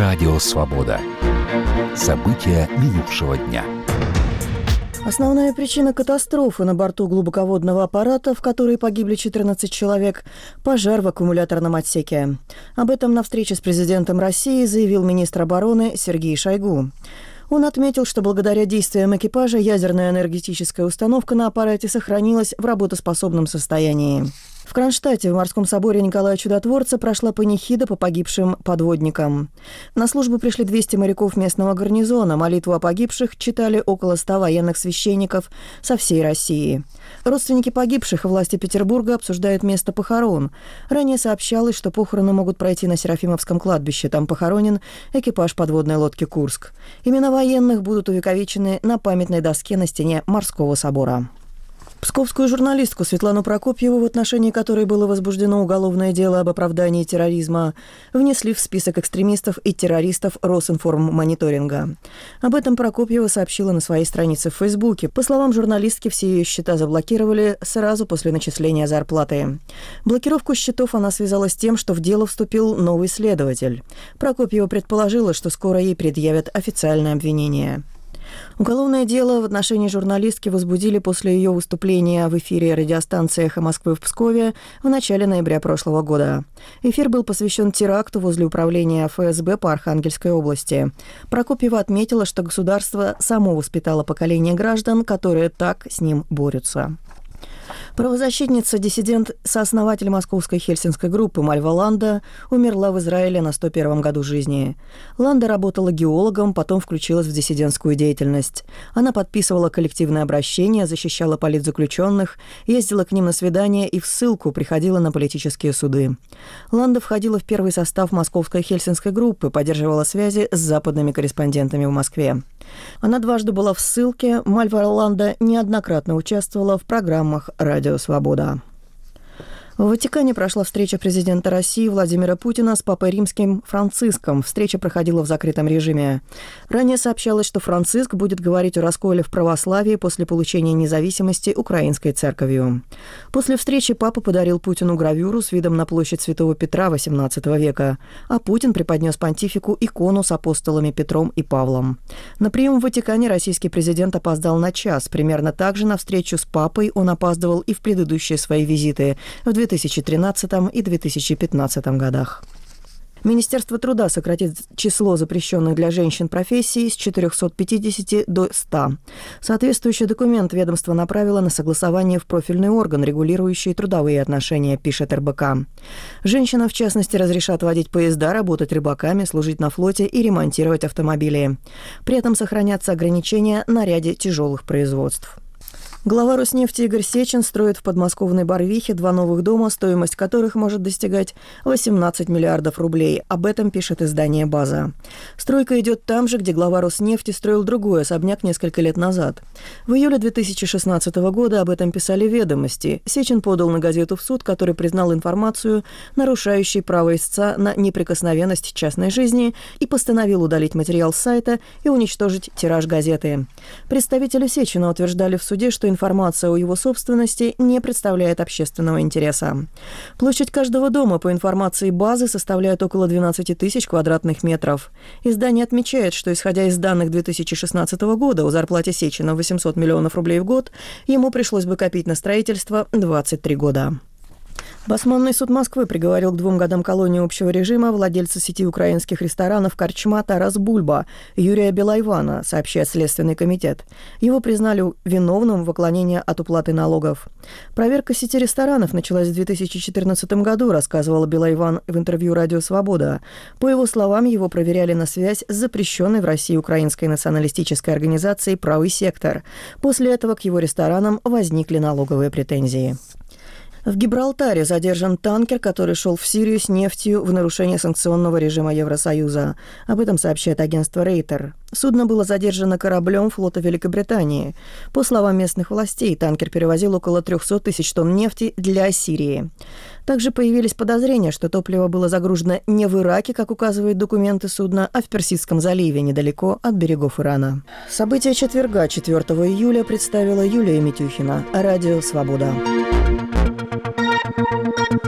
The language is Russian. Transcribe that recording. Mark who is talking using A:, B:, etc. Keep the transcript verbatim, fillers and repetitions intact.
A: Радио «Свобода». События минувшего дня.
B: Основная причина катастрофы на борту глубоководного аппарата, в которой погибли четырнадцать человек – пожар в аккумуляторном отсеке. Об этом на встрече с президентом России заявил министр обороны Сергей Шойгу. Он отметил, что благодаря действиям экипажа ядерная энергетическая установка на аппарате сохранилась в работоспособном состоянии. В Кронштадте в морском соборе Николая Чудотворца прошла панихида по погибшим подводникам. На службу пришли двести моряков местного гарнизона. Молитву о погибших читали около ста военных священников со всей России. Родственники погибших и власти Петербурга обсуждают место похорон. Ранее сообщалось, что похороны могут пройти на Серафимовском кладбище. Там похоронен экипаж подводной лодки «Курск». Имена военных будут увековечены на памятной доске на стене морского собора. Псковскую журналистку Светлану Прокопьеву, в отношении которой было возбуждено уголовное дело об оправдании терроризма, внесли в список экстремистов и террористов Росинформмониторинга. Об этом Прокопьева сообщила на своей странице в Фейсбуке. По словам журналистки, все ее счета заблокировали сразу после начисления зарплаты. Блокировку счетов она связала с тем, что в дело вступил новый следователь. Прокопьева предположила, что скоро ей предъявят официальное обвинение. Уголовное дело в отношении журналистки возбудили после ее выступления в эфире радиостанции «Эхо Москвы» в Пскове в начале ноября прошлого года. Эфир был посвящен теракту возле управления эф эс бэ по Архангельской области. Прокопьева отметила, что государство само воспитало поколение граждан, которые так с ним борются. Правозащитница, диссидент, сооснователь московской хельсинской группы Мальва Ланда умерла в Израиле на сто первом году жизни. Ланда работала геологом, потом включилась в диссидентскую деятельность. Она подписывала коллективные обращения, защищала политзаключенных, ездила к ним на свидания и в ссылку приходила на политические суды. Ланда входила в первый состав московской хельсинской группы, поддерживала связи с западными корреспондентами в Москве. Она дважды была в ссылке. Мальва Ланда неоднократно участвовала в программах «Радио Свобода». В Ватикане прошла встреча президента России Владимира Путина с папой римским Франциском. Встреча проходила в закрытом режиме. Ранее сообщалось, что Франциск будет говорить о расколе в православии после получения независимости Украинской церковью. После встречи папа подарил Путину гравюру с видом на площадь Святого Петра восемнадцатого века, а Путин преподнес понтифику икону с апостолами Петром и Павлом. На прием в Ватикане российский президент опоздал на час. Примерно так же на встречу с папой он опаздывал и в предыдущие свои визиты в две тысячи тринадцатом и две тысячи пятнадцатом годах. Министерство труда сократит число запрещенных для женщин профессий с четырехсот пятидесяти до ста. Соответствующий документ ведомство направило на согласование в профильный орган, регулирующий трудовые отношения, пишет эр бэ ка. Женщинам, в частности, разрешат водить поезда, работать рыбаками, служить на флоте и ремонтировать автомобили. При этом сохранятся ограничения на ряде тяжелых производств. Глава Роснефти Игорь Сечин строит в подмосковной Барвихе два новых дома, стоимость которых может достигать восемнадцать миллиардов рублей. Об этом пишет издание «База». Стройка идет там же, где глава Роснефти строил другой особняк несколько лет назад. В июле две тысячи шестнадцатого года об этом писали «Ведомости». Сечин подал на газету в суд, который признал информацию, нарушающей право истца на неприкосновенность частной жизни, и постановил удалить материал с сайта и уничтожить тираж газеты. Представители Сечина утверждали в суде, что информация о его собственности не представляет общественного интереса. Площадь каждого дома, по информации «Базы», составляет около двенадцать тысяч квадратных метров. Издание отмечает, что, исходя из данных две тысячи шестнадцатого года, о зарплате Сечина восемьсот миллионов рублей в год, ему пришлось бы копить на строительство двадцать три года. Басманный суд Москвы приговорил к двум годам колонии общего режима владельца сети украинских ресторанов «Корчма» Тарас Бульба Юрия Белайвана, сообщает Следственный комитет. Его признали виновным в уклонении от уплаты налогов. Проверка сети ресторанов началась в две тысячи четырнадцатом году, рассказывал Белайван в интервью «Радио Свобода». По его словам, его проверяли на связь с запрещенной в России украинской националистической организацией «Правый сектор». После этого к его ресторанам возникли налоговые претензии. В Гибралтаре задержан танкер, который шел в Сирию с нефтью в нарушение санкционного режима Евросоюза. Об этом сообщает агентство Рейтер. Судно было задержано кораблем флота Великобритании. По словам местных властей, танкер перевозил около триста тысяч тонн нефти для Сирии. Также появились подозрения, что топливо было загружено не в Ираке, как указывают документы судна, а в Персидском заливе, недалеко от берегов Ирана. События четверга, четвёртого июля, представила Юлия Митюхина. Радио «Свобода».